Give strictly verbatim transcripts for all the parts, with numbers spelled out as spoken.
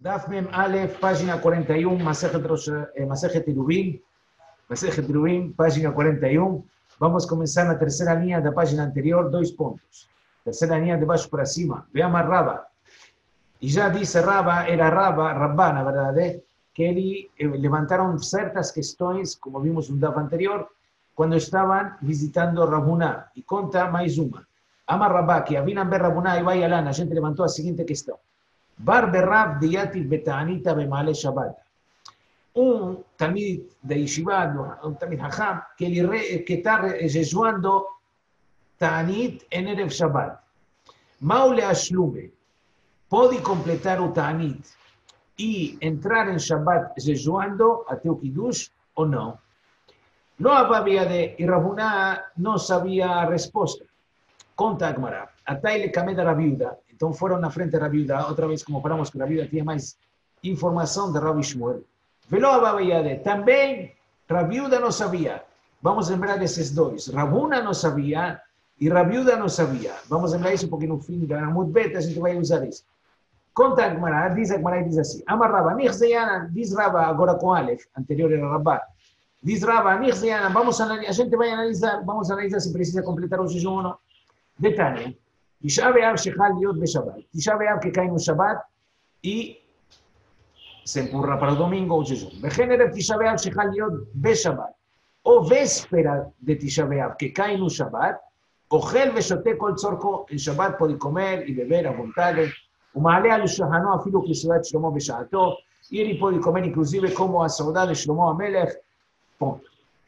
Daf Mem Aleph, página cuarenta y uno, Masejet Rosh- eh, Masejet Eruvin, Masejet Eruvin, página cuarenta y uno. Vamos a comenzar la tercera línea de la página anterior, dos puntos. Tercera línea de baixo para cima. Veamos Raba. Y ya dice Raba, era Raba, Rabbana, ¿verdad? Eh? Que él, eh, levantaron ciertas cuestiones, como vimos en un Daf anterior, cuando estaban visitando Rabuná. Y conta mais uma. Ama Rabá, que Avinan ver Rabuná y vaya lana, a gente levantou a seguinte questão. Bar berrab diyativ betanita bemale Shabbat. Un talmid de Yeshiva, un talmid hacham, que, ele, que está jejuando Ta'anit en Erev Shabbat. Maule ashlume, pode completar o Ta'anit e entrar em Shabbat jejuando até o Kiddush ou não? Não havia de, e Rabuná não sabia a resposta. Conta a Gemara. Até ele caminha da Rabiuda. Então foram na frente da Rabiuda. Outra vez comparamos que a Rabiuda tinha mais informação de Rabi Shmuel. Velo Ababayade. Também Rabiuda não sabia. Vamos lembrar desses dois. Rabuna não sabia e Rabiuda não sabia. Vamos lembrar isso porque no fim da Amud Bet a gente vai usar isso. Conta a Gemara. Diz a Gemara e diz assim. Amar Rabba. Nichzeyana. Diz Rabba agora com Aleph. Anterior era Rabba. Diz Rabba. Nichzeyana. Vamos a, a gente vai analisar. Vamos analisar se precisa completar o jejum ou não. Detalhe, Tisha B'Av shechal להיות בשבת. Tisha B'Av que cai no Shabbat e se empurra para o domingo o jejum. וכן ערב Tisha B'Av shechal להיות בשבת. או véspera de Tisha B'Av que cai no Shabbat, אוכל ושותה כל צורכו. En Shabbat puede comer y beber a voluntad. ומעלה על שולחנו אפילו כסעודת שלמה בשעתו. Y él puede comer inclusive como a סעודה de שלמה המלך. Punto.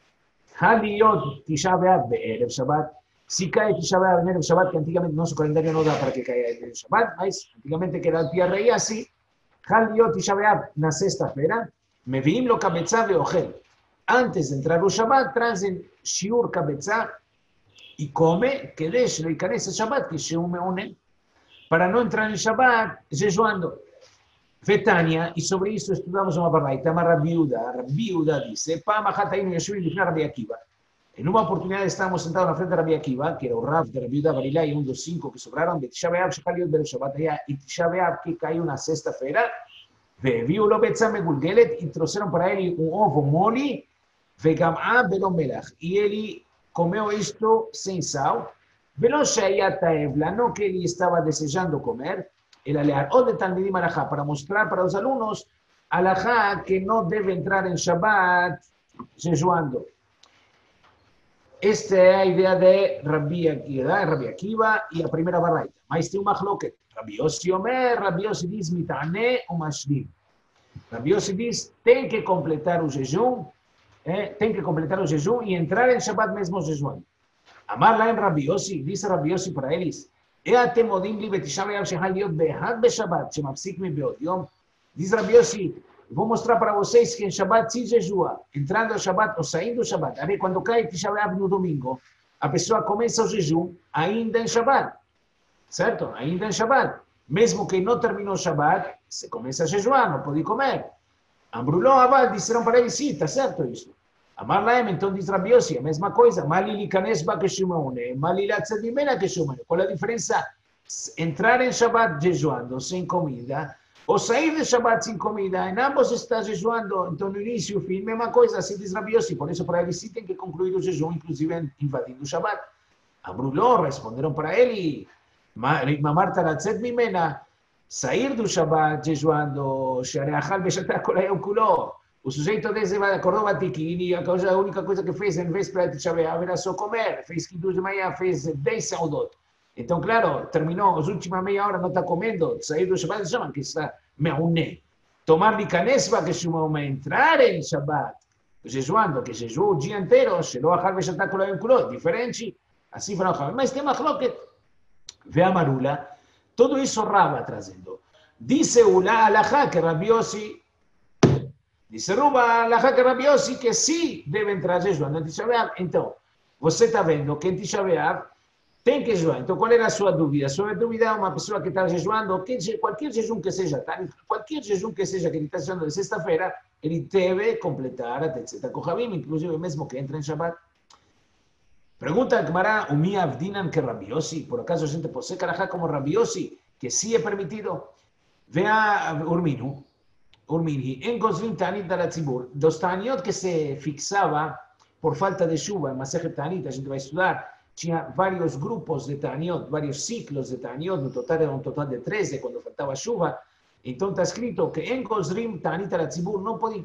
להיות Tisha B'Av בערב שבת. Si cae Tisha B'Av en el Shabbat, que antiguamente nuestro calendario no da para que caiga en el Shabbat, ¿veis? Antiguamente que era el día rey así, Hal Yot Tisha B'Av na sexta-feira, Meviim lo Kabetzá ve'ochel. Antes de entrar al Shabbat, traen Shiur Kabetzá y come, que deje lo ikanes el Shabbat, que se une, para no entrar en el Shabbat, jejuando. Vetania, y sobre eso estudiamos una barraita, ama Rabiuda. Rabiuda dice, Pa Mahatainu Yeshuvim Lifnei Rabbi Akiva. En una oportunidad estábamos sentados en la frente de Rabbi Akiva, que era el Rav de Rabbi Yehuda Barilai, uno de los cinco que sobraron, de Tisha B'Av shechal להיות Shabbat allá, y Tisha B'Av que cayó una sexta-feira, והביאו לו ביצה מגולגלת, introdujeron para él un ovo moli, וגמעה בלא מלח. Y él comió esto sin sal, ולא שהיה תאב לה, no que él estaba desejando comer, el alear, o de Talmidim alajá, para mostrar para los alumnos, alajá que no debe entrar en Shabbat, jejuando. Esta es la idea de Rabbi Akiva, Rabbi Akiva y la primera barraita. Maestro Machloket. Rabbi Yossi Omer, Rabbi Yossi dice, mitane o mashlim. Rabbi Yossi dice, ten que completar el jejum, eh, ten que completar el jejum y entrar en Shabbat mismo jejum. Amarla en Rabbi Yossi, dice Rabbi Yossi para él, Ea temodim li betisha b'av shechal להיות behad beshabbat, shemapsik mi beod yom. Dice Rabbi Yossi, vou mostrar para vocês que em Shabbat se jejua, entrando no Shabbat ou saindo do Shabbat. A ver, quando cai Tisha B'Av no domingo, a pessoa começa o jejum ainda em Shabbat, certo? Ainda em Shabbat. Mesmo que não terminou o Shabbat, se começa a jejuar, não pode comer. Ambruló, Abad, disseram para ele, sim, está certo isso. Amar Laem, então diz Rabbi Yossi, a mesma coisa. Mali likanes ba keshumaune, mali latzed mimena keshumaune. Qual a diferença? Entrar em Shabbat jejuando, sem comida, o sair de Shabbat sin comida, en ambos está jejuando, então no início, fim, mesma coisa, assim diz Rabbi Yossi, por isso para ele sim tem que concluir o jejum, inclusive invadindo o Shabbat. Ambruló, responderam para ele, mamar taratzet mimena, sair do Shabbat jejuando, sheareachal beshatá kol hayom kulo. O sujeito desse acordou batiquini, a, coisa, a única coisa que fez em véspera de Tisha B'Av era só comer, fez Kiddush de manhã, fez dez saudot. Então, claro, terminou, as últimas meia hora não está comendo, sair do Shabbat, chamam que está me'uné. Tomar likanesba, que chama entrar em Shabbat, jejuando, que jejuou o dia inteiro, שלא אכל ושתה כל היום כולו, diferente, assim foram os mas tem machloket. Ve a Marula, tudo isso Rava trazendo. Dice Ula alajá que Rabbi Yossi, dice Ruba alajá que Rabbi Yossi, que sim deve entrar jejuando em Tisha B'Av. Então, você está vendo que em Tisha B'Av tem que jejuar. Então, qual era a sua dúvida? A sua dúvida é uma pessoa que está jejuando, qualquer jejum que seja, qualquer jejum que seja que ele está jejuando de sexta-feira, ele deve completar a Tetzeta Kohavim, inclusive mesmo que entre em Shabbat. Pergunta a Gemara, Umi Avdinan que Rabbi Yossi, por acaso a gente pode ser carajá como Rabbi Yossi, que sí é permitido? Vea Urminu, Urmini, en Gosrin Tanit de la Tzibur, los Taniot que se fixaba por falta de Shuba, en Masejet Tanit, a gente va a estudiar, tinha varios grupos de Taniot, varios ciclos de Taniot, no total era un total de trece cuando faltaba Shuba. Entonces está escrito que en Gosrin Tanit de la Tzibur no podía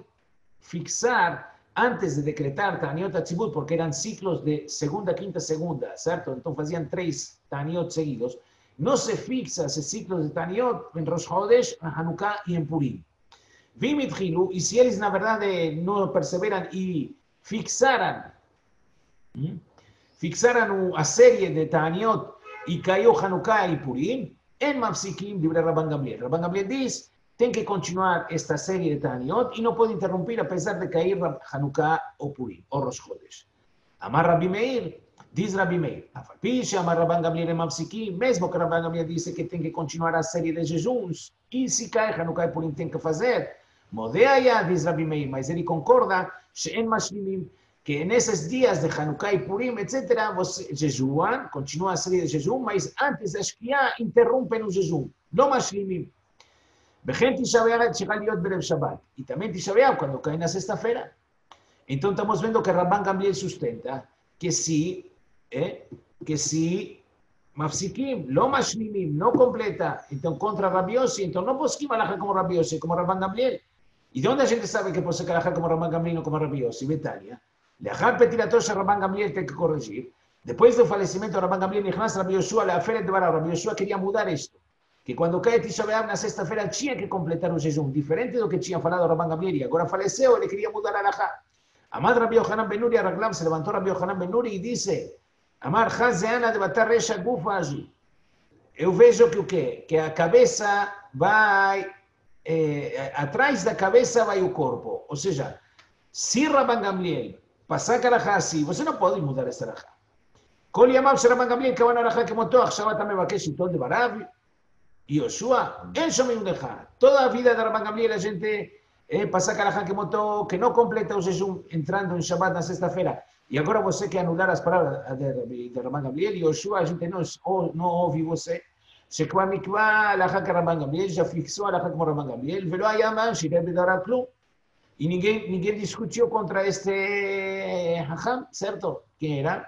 fixar antes de decretar Taniot a Tzibur, porque eran ciclos de segunda, quinta, segunda, ¿cierto? Entonces hacían tres Taniot seguidos. No se fixa ese ciclo de Taniot en Rosh Hodesh, en Hanukkah y en Purim. Vimit Hilu, y si ellos, la verdad, no perseveran y fixaran, ¿sí? fixaran a serie de Taniot y cayó Hanukkah y Purim, en Mafsikim, libre Rabban Gamliel. Rabban Gamliel dice, tienen que continuar esta serie de Taniot y no puede interrumpir a pesar de caer Hanukkah o Purim, o Rosh Hodesh. Amar Rabbi Meir, dice Rabbi Meir, Afalpiche, Amar Rabban Gamliel en Mafsikim, mesmo que Rabban Gamliel dice que tiene que continuar a serie de jejuns, y si cae Hanukkah y Purim, tiene que hacer. Modea ya, dice Rabbi Meir, mas él concorda, She'en Mashlimim, que en esos días de Hanukkah y Purim, etcétera, vos jejuan, continúa a serie de jejum, mas antes de Shkia interrumpen un jejum, no Mashlimim. Vejen Tisha B'Av llega liot berev Shabbat, y también Tisha B'Av cuando cae en la sexta-feira. Entonces estamos viendo que Rabban Gamliel sustenta que sí, eh, que sí, Mafsikim, lo Mashlimim, no completa, entonces contra Rabbi Yossi, entonces no posquima la como Rabbi Yossi, como Rabban Gamliel. ¿Y de dónde la gente sabe que posee la como Rabban Gamliel no como Rabbi Yossi? Betania. Lejar Petiratosha Rabban Gamliel tiene que corregir. Después del fallecimiento de Rabban Gamliel, Nichnas Rabbi Yoshua, la Feret de Bará, Rabbi Yoshua quería mudar esto. Que cuando cae Tisha B'Av na sexta-feira tinha que completar un jejum, diferente de lo que tinha falado Rabban Gamliel, y ahora faleceu, le quería mudar a la Já. Amad Rabbi Yohanan Ben Nuri, Raglam se levantó Rabbi Yohanan Ben Nuri y dice, Amar Hazeana de Batar Resha Gufa allí. Eu vejo que o quê? Que a cabeça vai, eh, atrás da cabeça vai o corpo. Ou seja, se Rabban Gamliel passar a Karahá assim, você não pode mudar essa Karahá. Kol Yamav se Rabban Gamliel que vai na Karahá que montou, עכשיו אתה מבקש שלטון דבריו, Yoshua, אין שומעים לך. Toda a vida de Rabban Gamliel a gente eh, passa a Karahá que montou, que não completa o jejum entrando em Shabbat na sexta-feira. E agora você quer anular as palavras de, de Rabban Gamliel, e Yoshua, a gente não, não ouve você. שכבר נקבע הלכה כרבן גמליאל, שפיקסו הלכה כמו רבן גמליאל, ולא היה מה שיראה בדבריו כלום. Y ninguém, ninguém discutió contra este Hajam, ¿cierto? ¿Quién era?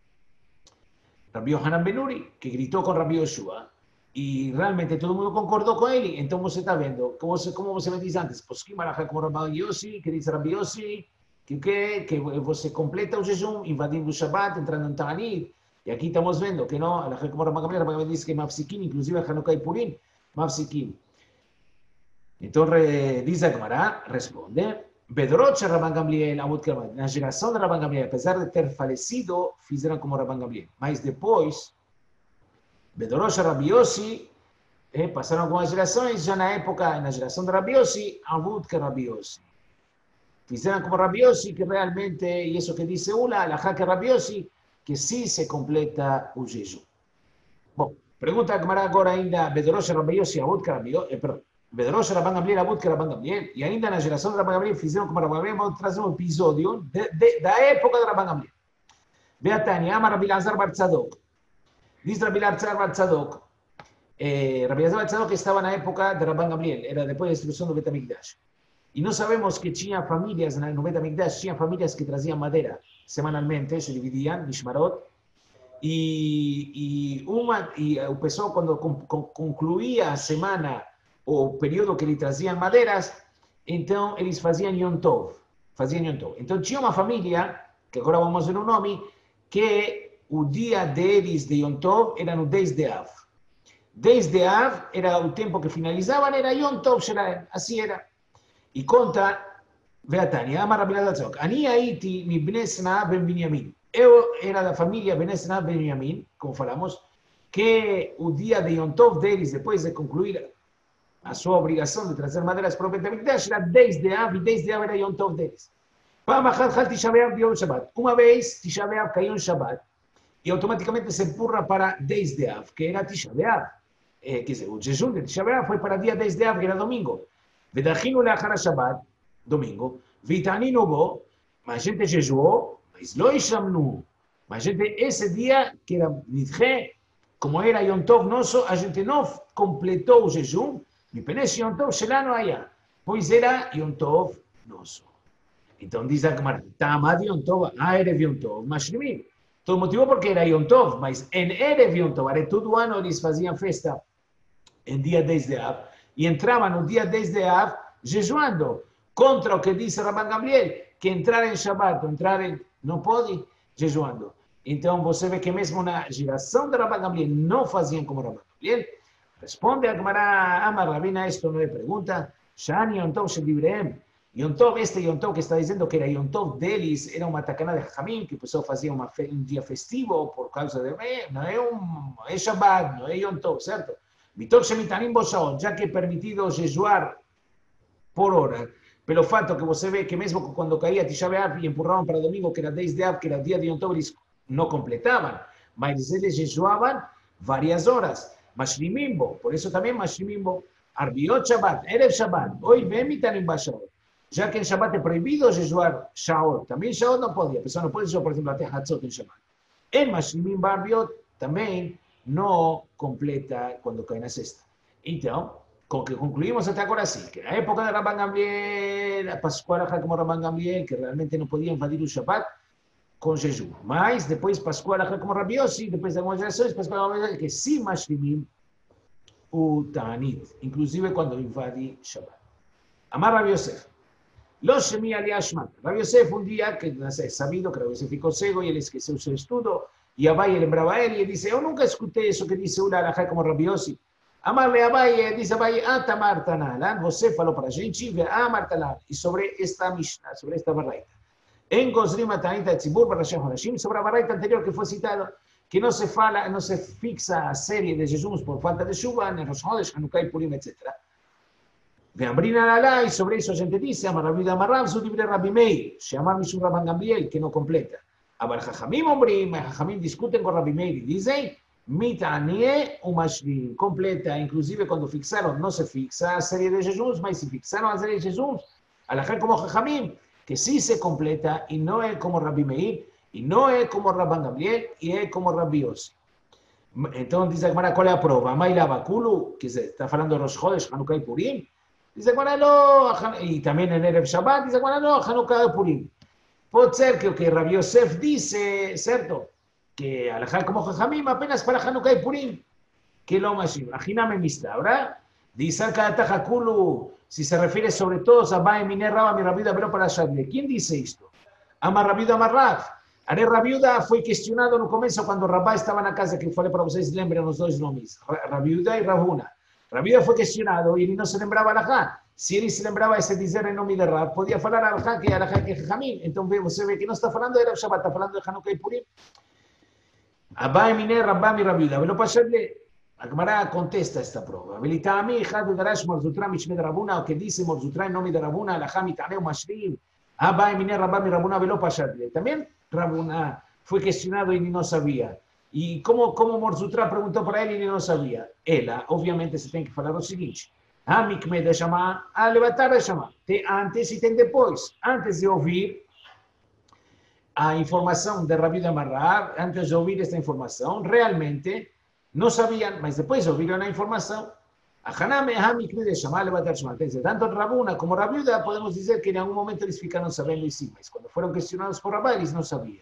Rabbi Yohanan Ben Nuri, que gritó con Rabbi Yoshua, y realmente todo el mundo concordó con él, y entonces se está viendo, ¿cómo se, cómo se me dice antes? Pues que Marajá como Rabbi Yossi, que dice Rabbi Yossi, que, que, que se completa el jejum, invadiendo el Shabbat, entrando en Ta'anit. Y aquí estamos viendo que no, la gente como Rabban Gamliel, Rabban Gamliel dice que Mafsikim, inclusive Hanukkah y Purim, Mafsikim. Entonces, dice Gemara, responde, Bedrocha Rabban Gamliel, Amud Kerman, la generación de Rabban Gamliel, a pesar de ter falecido, fizeram como Rabban Gamliel. Mas depois, Bedrocha Rabbi Yossi, eh, pasaram algumas gerações, já na época, na geração de Rabbi Yossi, Amud que Rabbi Yossi. Fizeram como Rabbi Yossi, que realmente, y eso que dice Ula, la que Rabbi Yossi, que sí se completa o jejum. Bom, pergunta a Gemara agora ainda, Bedrocha Rabbi Yossi, Amud que Rabbi Yossi, eh, perdão, Bedrocha Rabban Gamliel, Amud que Rabban Gamliel, e ainda na geração de Rabban Gamliel, fizeram como Rabban Gamliel, vamos trazer um episódio de, de, da época de Rabban Gamliel. Beatani, ama Rabbi Lazar Bar Tzadok. Diz Rabbi Lazar Bar Tzadok, eh, Rabbi Lazar Bar Tzadok estava na época de Rabban Gamliel, era depois da destruição do Bet HaMikdash. E nós sabemos que tinha famílias, no Bet HaMikdash, tinha famílias que traziam madeira semanalmente, se dividiam, Mishmarot, e, e, uma, e o pessoal, quando concluía a semana, o período que lhe traziam madeiras, então eles faziam Yom Tov, faziam Yom Tov. Então tinha uma família, que agora vamos ver o nome, que o dia deles de Yom Tov era no dez de Av. dez de Av era o tempo que finalizavam, era Yom Tov, assim era. E conta, Veatani, ama Rabbi Lazar Tzadok, Ani haiti mi bnei Snaa ben Binyamin. Eu era da família Bnei Snaa ben Binyamin, como falamos, que o dia de Yom Tov deles, depois de concluir a sua obrigação de trazer madeiras para o Bet HaMikdash, era dez de Av, e dez de Av era Yom Tov deles. Pam achat chal Tisha B'Av de Yom Shabbat. Uma vez, Tisha B'Av caiu em Shabbat, e automaticamente se empurra para dez de Av, que era Tisha B'Av. Eh, quer dizer, o jejum de Tisha B'Av foi para dia dez de Av, que era domingo. Vedachinu leachar Shabbat, domingo, vitaninu bo, mas a gente jejuou, mas lo ishamnu. Mas a gente, esse dia, que era Nidche, como era Yom Tov nosso, a gente não completou o jejum, Mipenesh Yom Tov Shelano allá. Pois era Yom Tov nosso. Então diz a Gemara, Tamad Yom Tov, ah, Erev Yom Tov, Mashlimim. Todo motivo porque era Yom Tov, mas em Erev Yom Tov, era todo ano eles faziam festa em dia dez de Av, e entravam no dia dez de Av, jejuando, contra o que disse Rabban Gamliel, que entrar em Shabbat, entrar em, não pode, jejuando. Então você vê que mesmo na geração de Rabban Gamliel não faziam como Rabban Gamliel. Responde a Gemara, Amar Rabina, esto no é pergunta, Shani Yom Tov Shel Divrehem. Yom Tov, este Yom Tov que está dizendo que era Yom Tov deles, era uma tacana de Jajamim, que o pessoal fazia uma fe, um dia festivo por causa de... Eh, não é um... é Shabbat, não é Yom Tov, certo? Mitor Shemitanim Boshaot, já que é permitido jejuar por hora, pelo fato que você vê que mesmo quando caía Tisha B'Av e empurravam para domingo, que era dez de Av, que era dia de Yom Tov, eles não completavam, mas eles jejuavam várias horas. Mashlimimbo, por isso também Mashlimimbo, Arbiot Shabbat, Erev Shabbat, Oi Vem Mitanim Boshaot. Já que em Shabbat é proibido jejuar Shaot, também Shaot não pode, a pessoa não pode jejuar, por exemplo, até Hatzot em Shabbat. Em Mashlimim Barbiot também não completa quando cai na sexta. Então, com que concluímos até agora sim, que na época de Rabban Gamliel, a Pascual como Rabban Gamliel, que realmente não podia invadir o Shabbat com jejum. Mas depois Pascual como Rabbi Yossi, depois de algumas gerações, Pascual que sim Mashlimim o Ta'anit, inclusive quando invade Shabbat. Amar Rabbi Yosef. Lo Shemi Ali Ashman. Rabbi Yosef un día, que é sabido que Rabbi Yosef ficou cego e ele esqueceu o seu estudo, e Abaye lembrava a ele e disse, eu nunca escutei isso que disse uma alahá como Rabbi Yossi. Amarle Abaye, diz Abaye, ah, Tamar Tanan, você falou para a gente, ah, Martalan, e sobre esta Mishnah, sobre esta baraita. Em Gozrim Atanita Tzibur, Barashim Horashim, sobre a baraita anterior que foi citada, que não se fala, não se fixa a série de jejuns por falta de chuva, nem Rosh Chodesh, Hanukkah e Purim, etcétera. Veambrina Lalá, e sobre isso a gente disse, Amar Rabbi Amarrav, su libre Rabbi Meir, Sheamar Mishum Rabban Gamliel, que não completa. Abar Jajamim Ombrim, Jajamim discutem com Rabbi Meir e dizem, Mitanie Umashlim, completa, inclusive quando fixaram, não se fixa a série de jejuns, mas se fixaram a série de jejuns, alajá como Jajamim, que sí se completa e não é como Rabbi Meir, e não é como Rabban Gamliel, e é como Rabbi Yossi. Então diz a Gemara, qual é a prova? Maila Bakulu, que está falando de Rosh Chodesh, Hanukkah e Purim, diz agora não, e também em Erev Shabbat, diz agora não, Hanukkah e Purim. Pode ser que o que Rabbi Yosef disse, certo? Que alajá como Jajamim apenas para Hanukkah e Purim, que lo mashim. Ajiname mista, ¿verdad? Dice acá Tajaculu, si se refiere sobre todo a Bae Miner Rabba, mi Rabiuda, pero para Shadle. ¿Quién dice esto? Ama Rabiuda Amarraf. Are Rabiuda foi questionado no começo quando Rabá estava na casa, que eu falei para vocês, lembram os dois nomes, Rabiuda e Rabuna. Rabiuda foi questionado e ele não se lembrava alajá. Se ele se lembrava esse dizer em nome de Rab, podia falar alajá que alajá que é Jajamim. Então você vê que não está falando de Erev Shabbat, está falando de Hanukkah e Purim. Abae Miner Rabba, mi Rabiuda, pero para Shadle. A Gemara contesta esta prova. Velitami, Had Darash Morzutra Mishmed Rabuna, o que dice Morzutra en nombre de Rabuna, Alajá Mitaneu Mashrim, Abba Emine Rabba mi Rabuna Velo Pashatle. También Rabuna fue questionado y ni no sabía. ¿Y cómo, cómo Morzutra preguntó para él y ni no sabía? Ela, obviamente, se tiene que falar lo seguinte. A Mikme de Shama, a levantar de Shama. Te antes e tem depois. Antes de ouvir a informação de Rabi de Amarrar, antes de ouvir esta informação, realmente não sabiam, mas depois ouviram a informação. A Haname Hamikme de Shama levantar Shama. Tanto Rabuna como Rabiuda podemos dizer que em algum momento eles ficaram sabendo e sim, mas quando foram questionados por Rabá, eles não sabiam.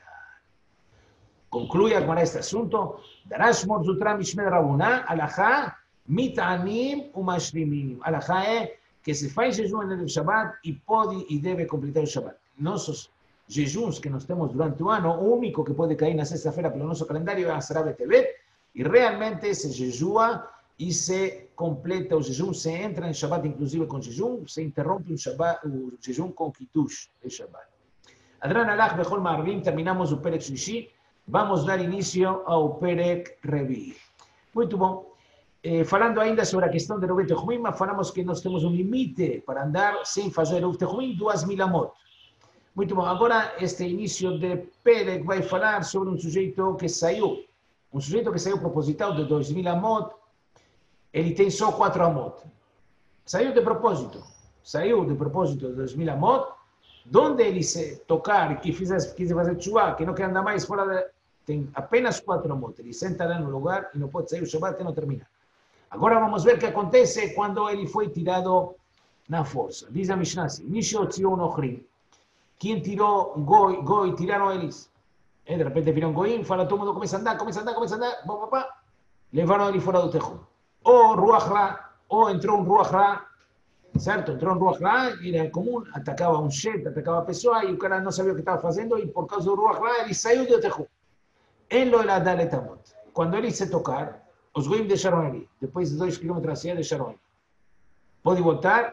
Conclui agora este assunto. Darash Morzutra Mishmed Rabuna, alajá mitanim umashlimim. Alajá é que se faz jejum no Shabbat e pode e deve completar o Shabbat. Nossos jejuns que nós temos durante o ano, o único que pode cair na sexta-feira pelo nosso calendário é a Asara Betevet, e realmente se jejua e se completa o jejum, se entra em Shabbat inclusive com jejum, se interrompe o, Shabbat, o jejum com Kiddush de Shabbat. Adran Alach Bechol Ma'arvim, terminamos o Perek Shlishi, vamos dar início ao Perek Revi. Muito bom. Eh, falando ainda sobre a questão de Ruvet Techumim, falamos que nós temos um limite para andar sem fazer Ruvet Techumim, duas mil amot. Muito bom. Agora, este início de Perek vai falar sobre um sujeito que saiu, um sujeito que saiu proposital de dois mil amot, ele tem só quatro amot. Saiu de propósito. Saiu de propósito de dois mil amot, onde ele se tocar, que fizesse, quis fazer tshuva, que não quer andar mais fora de... Tem apenas quatro amot. Ele senta lá no lugar e não pode sair o Shabbat até não terminar. Agora vamos ver o que acontece quando ele foi tirado na força. Diz a Mishnah assim, Misho tzion ochrim. Quem tirou Goi, Goi, tiraram eles. E de repente viram Goim, fala todo mundo, começa a andar, começa a andar, começa a andar, pá, pá, pá. Levaram ele fora do tejum. Ou Ruach Ra, ou entrou um Ruach Ra, certo? Entrou um Ruach Ra, era comum, atacava um Shet, atacava a pessoa, e o cara não sabia o que estava fazendo, e por causa do Ruach Ra, ele saiu do tejum. Ele não era Daletamot. Quando ele se tocar, os Goim deixaram ele. Depois de dois quilômetros assim, deixaram ele. Pode voltar,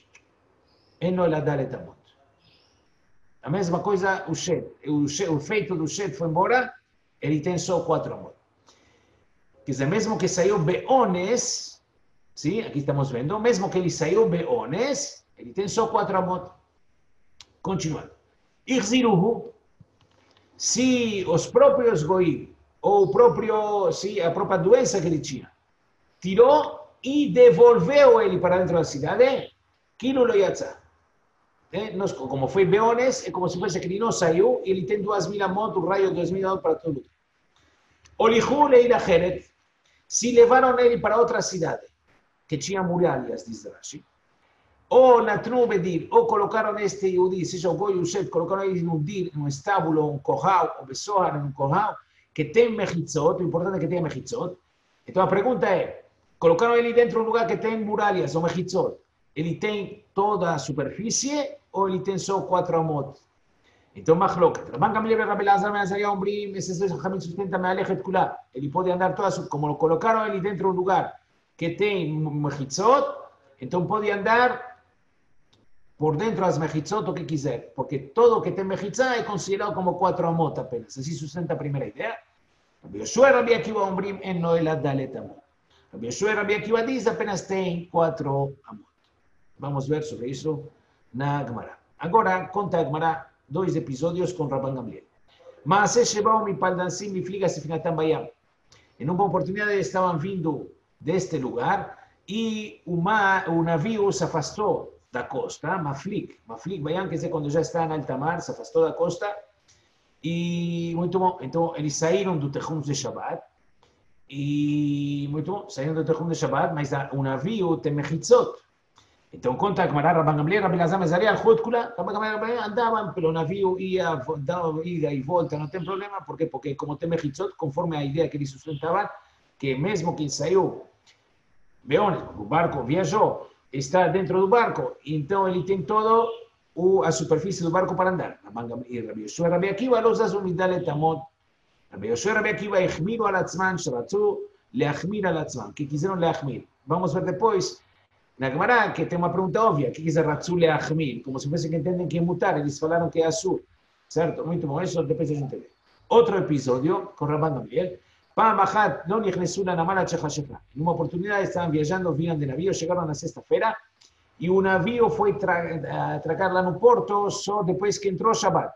ele não era Daletamot. A mesma coisa o Shet. O, Shet, o feito do Shet foi embora, ele tem só quatro amot. Quer dizer, mesmo que saiu Beones, sim, aqui estamos vendo, mesmo que ele saiu Beones, ele tem só quatro amot. Continuando. Ichziruhu, se os próprios Goim, ou o próprio, se a própria doença que ele tinha, tirou e devolveu ele para dentro da cidade, Kilo lo yatsa. Como foi Beones, é como se fosse que ele não saiu, e ele tem duas mil amot, um raio de dois mil amot para todo mundo. Olihu leila Heret, se levaram ele para outra cidade, que tinha muralhas, diz Rashi, ou Natnu Bedir, ou colocaram este Yudi, seja o Goi Yushet, colocaram ele num dir, num estábulo, um corral, ou Besohar, num corral, que tem mechitzot, o importante é que tenha mechitzot. Então a pergunta é, colocaram ele dentro de um lugar que tem muralhas, ou mechitzot, ele tem toda a superfície, ou ele tem só quatro amot? Então, Machloket. Rabban Gamliel e Rabbi Elazar ben Azariah Ombrim, esses dois Chachamim sustentam Mealechet Kula. Ele pode andar todas, como lo colocaram ele dentro de um lugar que tem mechitzot, então pode andar por dentro das mechitzot o que quiser, porque todo que tem mechitzá é considerado como quatro amot apenas. Assim sustenta a primeira ideia. Rabbi Yoshua e Rabbi Akiva Ombrim en noela dalet amot. Rabbi Yoshua e Rabbi Akiva diz apenas tem quatro amot. Vamos ver sobre isso na Gemara. Agora, conta a Gemara dois episódios com Rabban Gamliel. Mas Shebao mi paldansim mi fliga se finatam bayam. Em uma oportunidade estavam vindo deste lugar e uma, o navio se afastou da costa, Maflik. Maflik bayam quer dizer quando já está em alta mar, se afastou da costa e muito bom. Então eles saíram do tejum de Shabbat e muito bom, saíram do tejum de Shabbat, mas o navio tem mechitzot. Então conta a Gemara, Rabban Gamliel, Rabbi Elazar ben Azariah, Alchut Kula, Rabban Gamliel andavam pelo navio, ia, dava ida e volta, não tem problema, por quê? Porque como tem mechitzot, conforme a ideia que eles sustentavam, que mesmo quem saiu, Beones, o barco viajou, está dentro do barco, então ele tem todo o, a superfície do barco para andar. E Rabbi Yoshua e Rabbi Akiva, los azul midalet amot. Rabbi Yoshua e Rabbi Akiva, echmiru al atzman, sharatzu, leachmir al atzman, que quiseram leachmir. Vamos ver depois, na Gemara, que tem uma pergunta óbvia, que diz Ratzul e Achmir, como se fosse que entendem que é mutar, eles falaram que é azul, certo? Muito bom, isso depois a gente vê. Outro episódio, com Rabban Gamliel, Pam Achat não nichnesu lanamar Shechashekha. Numa oportunidade estavam viajando, vinham de navio, chegaram na sexta-feira, e o navio foi atracar lá no porto só depois que entrou Shabbat.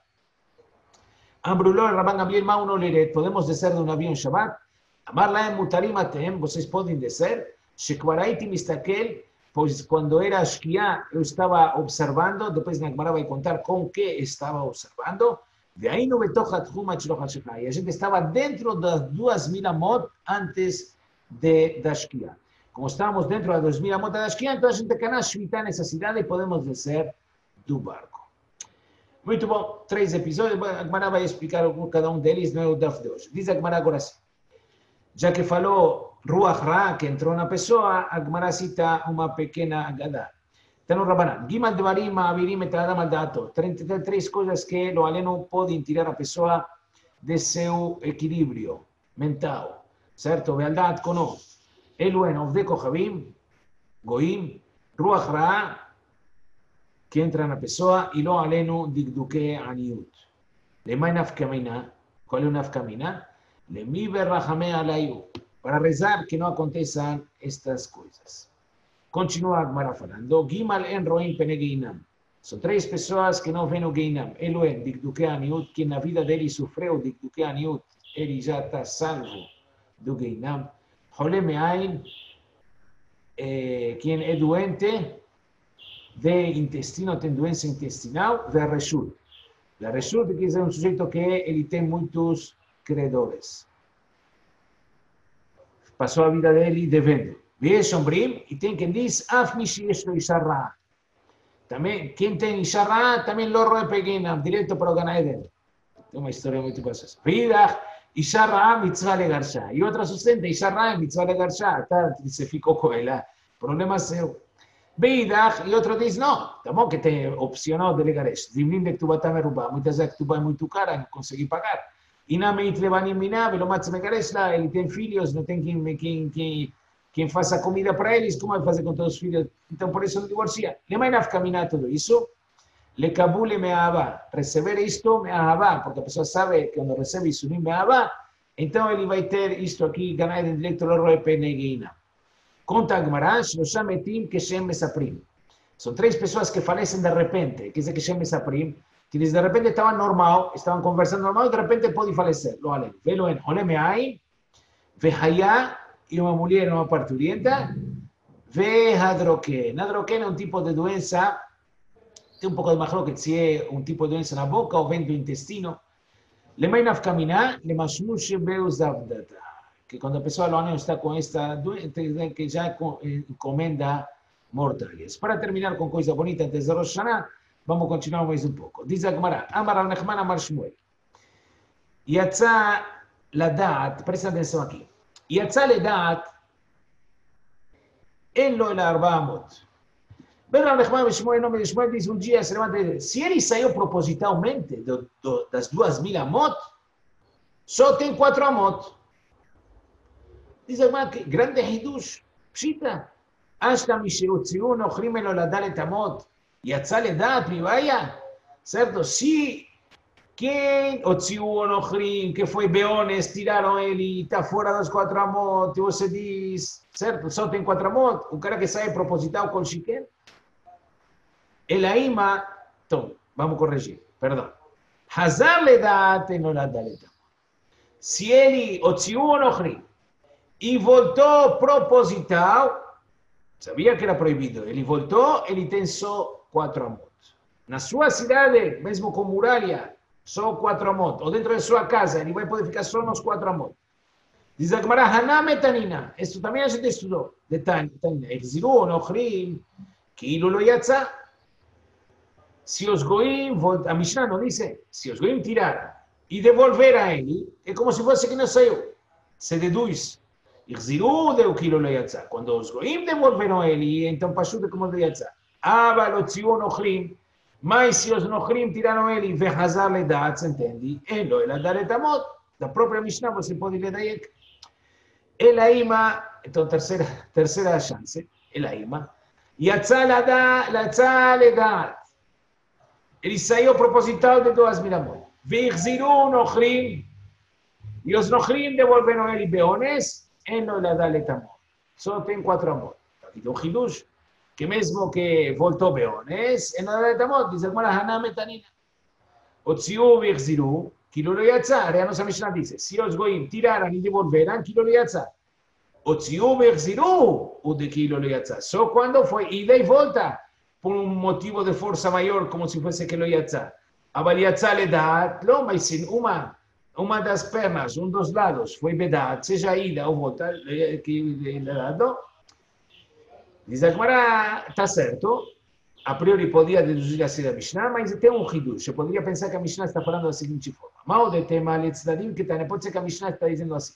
Ambruló Rabban Gamliel Mauno Leret, podemos descer do navio em Shabbat? Amar laem mutarim atem, vocês podem descer? Shekvaraiti mistakel, pois quando era Shkia, eu estava observando, depois na Gemara vai contar com que estava observando, de aí no betochat humat shloch Shekha, e a gente estava dentro das duas mil amot antes de, da Shkia. Como estávamos dentro das duas mil amot da Shkia, então a gente quer na Shvita nessa cidade e podemos descer do barco. Muito bom, três episódios, a Gemara vai explicar cada um deles, não é o Daf de hoje. Diz a Gemara agora assim, já que falou Ruach Ra, que entrou na pessoa, a Gemara cita uma pequena Agadá. Está no Rabanan. Gimal Devarim Ma'avirim et Adam al Dato. trinta e três coisas que o aleno podem tirar a pessoa de seu equilíbrio mental. Certo? Vealdat Kono. Eluen Ovde Kohavim, Goim, Ruach Ra, que entra na pessoa, e lo aleno Digduke Aniut. Lemay Nafkamina. Qual é o Nafkamina? Lemi Berrahame Alayu. Para rezar que não aconteçam estas coisas. Continua a Gemara falando. Gimal en roim pene Geinam. São três pessoas que não vêm no Geinam. Eloen, Digduke Aniut, que na vida dele sofreu Digduke Aniut, ele já está salvo do Geinam. Holem Me'ain, quem é doente de intestino, tem doença intestinal, de Reshut. A Reshut quer dizer um sujeito que ele tem muitos credores. Passou a vida dele devendo. Vesh Ombrim, e tem quem diz, Af Mishi Yeshlo Isharra. Também, quem tem Isharra, também lo roe pequena, direto para o Gan Eden. Tem uma história muito gostosa. Vidach, Isharra, mitzvah legarsha. E outra sustenta, Isharra, mitzvah legarsha. Tá, se ficou com ela. Problema seu. Vidach, e outro diz, não, tá bom que tem opcional de legaresh. Divnim de Ktubatá Merubá. Muitas vezes a Ktubá é muito cara, não consegui pagar. E na Meit Levanim Miná, Velo Matz Megaresh lá, ele tem filhos, não tem quem, quem, quem, quem faça comida para eles, como vai fazer com todos os filhos? Então, por isso não divorcia. Lemainaf caminhar tudo isso. Le cabule me ahava. Receber isto me ahava, porque a pessoa sabe que quando recebe isso me ahava, então ele vai ter isto aqui, ganhar em direito ao roe peneguina. Conta a Gemara, Shlosha metim keshem mesaprim. São três pessoas que falecem de repente. Quer dizer que keshem mesaprim, que eles de repente estavam normal, estavam conversando normal e de repente pode falecer. Lo alem. Velo en ole me'ain, vehaya, e uma mulher, uma parturienta, vehadroken. Hadroken é um tipo de doença, tem um pouco de machloket se é um tipo de doença na boca ou vem do intestino. Lemainaf kaminá, lemashmush beus avdata. Que quando a pessoa lo está com esta doença, que já encomenda mortais. Para terminar com coisa bonita antes de Rosh Hashanah, vamos continuar mais um pouco. Diz a Gemara, Amar Rav Nachman Amar Shmuel. Yatsa ladat, presta atenção aqui. Yatsa ladat, en lo el arbamot. Ben Rav Nachman e Shmuel, em nome de Shmuel, diz um dia, se levanta e diz, se ele saiu propositalmente do, do, das duas mil amot, só tem quatro amot. Diz a Gemara, que grande hidush, pshita. Ashta misheutziu nochrim elo ladalet amot. Yatsa ladat, mi vaya. Certo? Se quem otziu nochrim, que foi beones, tiraram ele e está fora das quatro amot, e você diz, certo? Só tem quatro amot. O cara que sai proposital com shiken. El aima, então, vamos corrigir, perdão. Hazar ledat no ladalet amot. Se ele otziu nochrim e voltou proposital, sabia que era proibido, ele voltou, ele tem só quatro amot. Na sua cidade, mesmo com muralha, só quatro amot. Ou dentro de sua casa, ele vai poder ficar só nos quatro amot. Diz a Gemara, Haná metanina. Isso também a gente estudou. De Tanina. Exilou, nochrim, כאילו לא יצא. Se os goim, a Mishnah não disse, se os goim tiraram e devolver a ele, é como se fosse que não saiu. Se deduz. Exilou de o quilo lo yatsa. Quando os goim devolveram ele, então pashuta como lo yatsa. Aba lo tziu nochrim, mas se os nochrim tiraram ele, vehazar le dat, entende? Elo el adalet amot. Da própria Mishnah você pode ler daí. Elaima, então terceira, terceira chance. Elaima. Yatsa le dat. Ele saiu proposital de duas mil amot. Vehziru nochrim, e os nochrim devolveram ele beones, eno la dalet amot. Só tem quatro amot. Aqui tem um hidush, que mesmo que voltou beones, eno la dalet amot, diz a Gemara, Haná metanina. Otziu vehziru, quilo lo yatsa. A nossa Mishnah diz, se os goim tiraram e devolveram, quilo lo yatsa. Otziu vehziru, o de quilo lo yatsa. Só quando foi ida e volta, por um motivo de força maior, como se fosse que lo yatsa. Aval yatsa le dat, lo, mas se uma, uma das pernas, um dos lados, foi bedat, seja ida ou volta, que lado, diz a Gemara, está certo, a priori podia deduzir assim da Mishnah, mas tem um hidush. Eu poderia pensar que a Mishnah está falando da seguinte forma. Mal de tema letzdadim, que pode ser que a Mishnah está dizendo assim.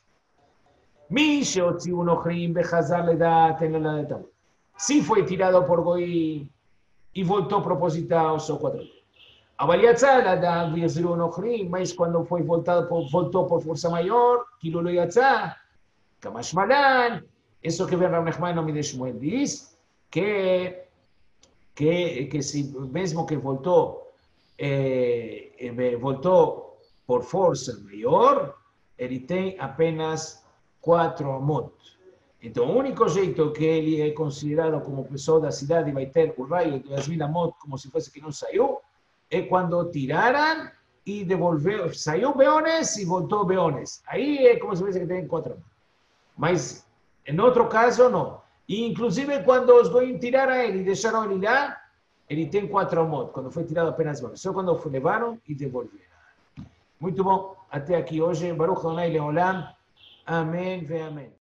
Mi sheotziu nochrim bechazar le dat, en la dalet. Se foi tirado por goim e voltou proposital, só quatro. Avaliatzá, da vieziru nochrim, mas quando foi voltado por, voltou por força maior, quilo lo yatzá, kamashmalan, isso que vem Rav Nachman em nome de Shmuel diz, que, que, que se, mesmo que voltou, eh, voltou por força maior, ele tem apenas quatro amot. Então, o único jeito que ele é considerado como pessoa da cidade e vai ter o raio de duas mil amot como se fosse que não saiu, é quando tiraram e devolveu, saiu beones e voltou beones. Aí é como se fosse que tem quatro amot. Mas, em outro caso, não. E, inclusive, quando os goim tiraram ele e deixaram ele lá, ele tem quatro amot, quando foi tirado apenas beones. Só quando levaram e devolveram. Muito bom. Até aqui hoje. Baruch Adonai Leolam. Amém ve amém.